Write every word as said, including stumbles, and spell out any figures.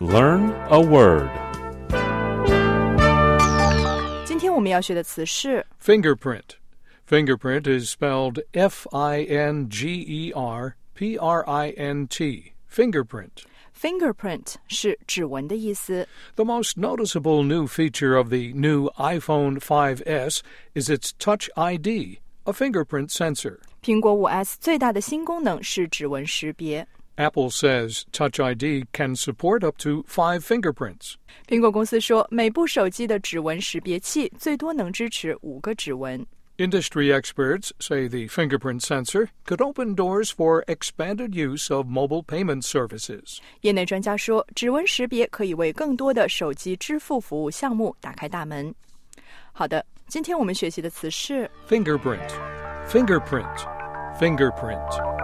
Learn a word. 今天我们要学的词是 Fingerprint. Fingerprint is spelled F I N G E R P R I N T. Fingerprint. Fingerprint 是指纹的意思。 The most noticeable new feature of the new iPhone five S is its Touch I D, a fingerprint sensor. 苹果五 S 最大的新功能是指纹识别。 Apple says Touch I D can support up to five fingerprints. 苹果公司说，每部手机的指纹识别器最多能支持五个指纹。 Industry experts say the fingerprint sensor could open doors for expanded use of mobile payment services. 业内专家说，指纹识别可以为更多的手机支付服务项目打开大门。好的，今天我们学习的词是 Fingerprint. Fingerprint. Fingerprint.